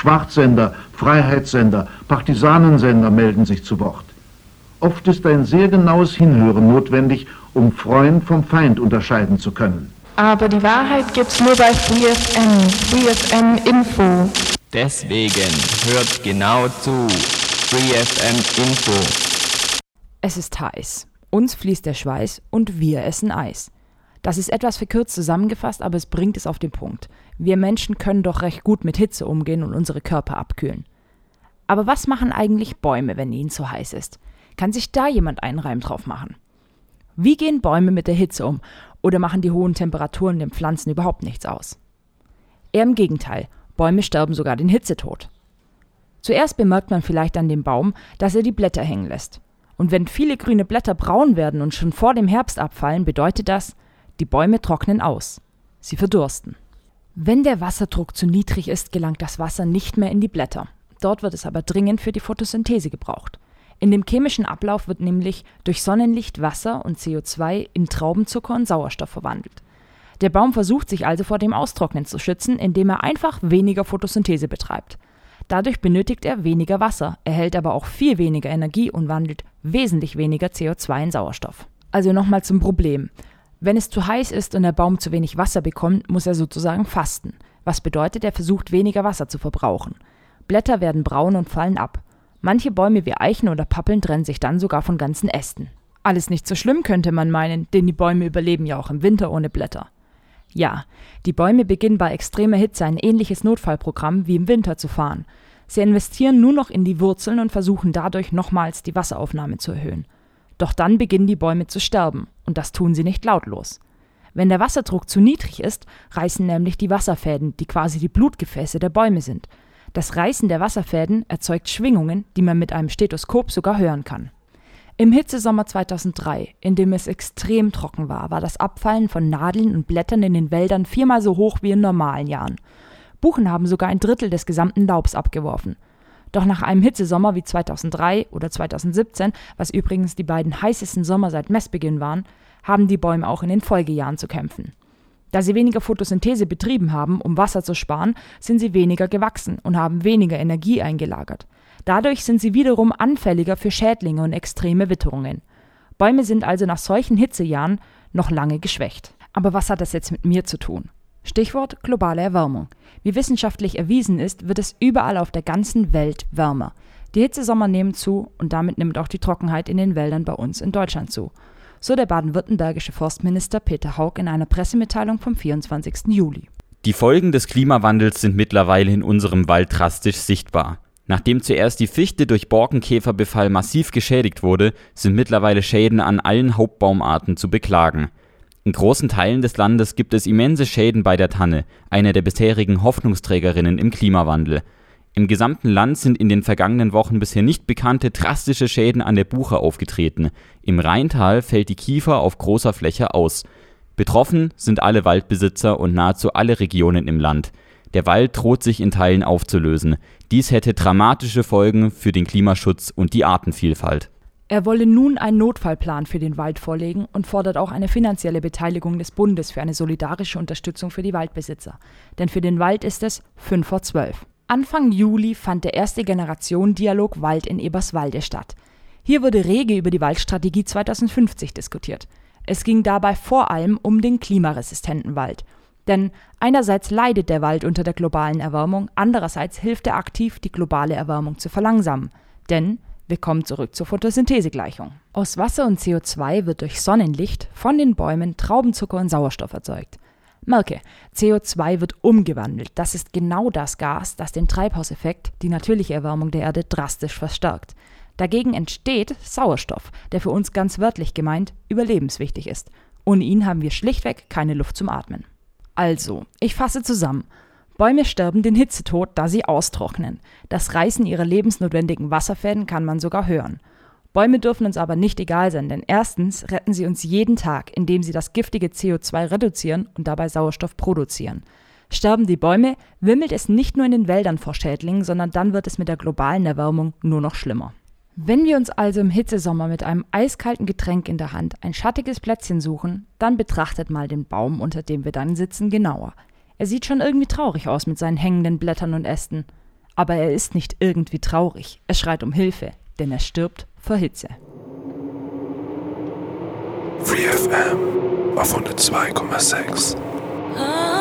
Schwarzsender, Freiheitssender, Partisanensender melden sich zu Wort. Oft ist ein sehr genaues Hinhören notwendig, um Freund vom Feind unterscheiden zu können. Aber die Wahrheit gibt's nur bei FreeFM Info. Deswegen hört genau zu. FreeFM Info. Es ist heiß. Uns fließt der Schweiß und wir essen Eis. Das ist etwas verkürzt zusammengefasst, aber es bringt es auf den Punkt. Wir Menschen können doch recht gut mit Hitze umgehen und unsere Körper abkühlen. Aber was machen eigentlich Bäume, wenn ihnen zu heiß ist? Kann sich da jemand einen Reim drauf machen? Wie gehen Bäume mit der Hitze um? Oder machen die hohen Temperaturen den Pflanzen überhaupt nichts aus? Eher im Gegenteil, Bäume sterben sogar den Hitzetod. Zuerst bemerkt man vielleicht an dem Baum, dass er die Blätter hängen lässt. Und wenn viele grüne Blätter braun werden und schon vor dem Herbst abfallen, bedeutet das, die Bäume trocknen aus. Sie verdursten. Wenn der Wasserdruck zu niedrig ist, gelangt das Wasser nicht mehr in die Blätter. Dort wird es aber dringend für die Photosynthese gebraucht. In dem chemischen Ablauf wird nämlich durch Sonnenlicht Wasser und CO2 in Traubenzucker und Sauerstoff verwandelt. Der Baum versucht sich also vor dem Austrocknen zu schützen, indem er einfach weniger Photosynthese betreibt. Dadurch benötigt er weniger Wasser, erhält aber auch viel weniger Energie und wandelt wesentlich weniger CO2 in Sauerstoff. Also nochmal zum Problem. Wenn es zu heiß ist und der Baum zu wenig Wasser bekommt, muss er sozusagen fasten. Was bedeutet, er versucht weniger Wasser zu verbrauchen. Blätter werden braun und fallen ab. Manche Bäume wie Eichen oder Pappeln trennen sich dann sogar von ganzen Ästen. Alles nicht so schlimm, könnte man meinen, denn die Bäume überleben ja auch im Winter ohne Blätter. Ja, die Bäume beginnen bei extremer Hitze ein ähnliches Notfallprogramm wie im Winter zu fahren. Sie investieren nur noch in die Wurzeln und versuchen dadurch nochmals die Wasseraufnahme zu erhöhen. Doch dann beginnen die Bäume zu sterben, und das tun sie nicht lautlos. Wenn der Wasserdruck zu niedrig ist, reißen nämlich die Wasserfäden, die quasi die Blutgefäße der Bäume sind. Das Reißen der Wasserfäden erzeugt Schwingungen, die man mit einem Stethoskop sogar hören kann. Im Hitzesommer 2003, in dem es extrem trocken war, war das Abfallen von Nadeln und Blättern in den Wäldern 4-mal so hoch wie in normalen Jahren. Buchen haben sogar 1/3 des gesamten Laubs abgeworfen. Doch nach einem Hitzesommer wie 2003 oder 2017, was übrigens die beiden heißesten Sommer seit Messbeginn waren, haben die Bäume auch in den Folgejahren zu kämpfen. Da sie weniger Photosynthese betrieben haben, um Wasser zu sparen, sind sie weniger gewachsen und haben weniger Energie eingelagert. Dadurch sind sie wiederum anfälliger für Schädlinge und extreme Witterungen. Bäume sind also nach solchen Hitzejahren noch lange geschwächt. Aber was hat das jetzt mit mir zu tun? Stichwort globale Erwärmung. Wie wissenschaftlich erwiesen ist, wird es überall auf der ganzen Welt wärmer. Die Hitzesommer nehmen zu und damit nimmt auch die Trockenheit in den Wäldern bei uns in Deutschland zu. So der baden-württembergische Forstminister Peter Haug in einer Pressemitteilung vom 24. Juli. Die Folgen des Klimawandels sind mittlerweile in unserem Wald drastisch sichtbar. Nachdem zuerst die Fichte durch Borkenkäferbefall massiv geschädigt wurde, sind mittlerweile Schäden an allen Hauptbaumarten zu beklagen. In großen Teilen des Landes gibt es immense Schäden bei der Tanne, einer der bisherigen Hoffnungsträgerinnen im Klimawandel. Im gesamten Land sind in den vergangenen Wochen bisher nicht bekannte drastische Schäden an der Buche aufgetreten. Im Rheintal fällt die Kiefer auf großer Fläche aus. Betroffen sind alle Waldbesitzer und nahezu alle Regionen im Land. Der Wald droht sich in Teilen aufzulösen. Dies hätte dramatische Folgen für den Klimaschutz und die Artenvielfalt. Er wolle nun einen Notfallplan für den Wald vorlegen und fordert auch eine finanzielle Beteiligung des Bundes für eine solidarische Unterstützung für die Waldbesitzer. Denn für den Wald ist es 11:55. Anfang Juli fand der erste Generation-Dialog Wald in Eberswalde statt. Hier wurde rege über die Waldstrategie 2050 diskutiert. Es ging dabei vor allem um den klimaresistenten Wald. Denn einerseits leidet der Wald unter der globalen Erwärmung, andererseits hilft er aktiv, die globale Erwärmung zu verlangsamen. Denn wir kommen zurück zur Photosynthesegleichung. Aus Wasser und CO2 wird durch Sonnenlicht von den Bäumen Traubenzucker und Sauerstoff erzeugt. Merke, CO2 wird umgewandelt. Das ist genau das Gas, das den Treibhauseffekt, die natürliche Erwärmung der Erde, drastisch verstärkt. Dagegen entsteht Sauerstoff, der für uns ganz wörtlich gemeint überlebenswichtig ist. Ohne ihn haben wir schlichtweg keine Luft zum Atmen. Also, ich fasse zusammen. Bäume sterben den Hitzetod, da sie austrocknen. Das Reißen ihrer lebensnotwendigen Wasserfäden kann man sogar hören. Bäume dürfen uns aber nicht egal sein, denn erstens retten sie uns jeden Tag, indem sie das giftige CO2 reduzieren und dabei Sauerstoff produzieren. Sterben die Bäume, wimmelt es nicht nur in den Wäldern vor Schädlingen, sondern dann wird es mit der globalen Erwärmung nur noch schlimmer. Wenn wir uns also im Hitzesommer mit einem eiskalten Getränk in der Hand ein schattiges Plätzchen suchen, dann betrachtet mal den Baum, unter dem wir dann sitzen, genauer. Er sieht schon irgendwie traurig aus mit seinen hängenden Blättern und Ästen. Aber er ist nicht irgendwie traurig. Er schreit um Hilfe, denn er stirbt vor Hitze. Free FM auf 102,6.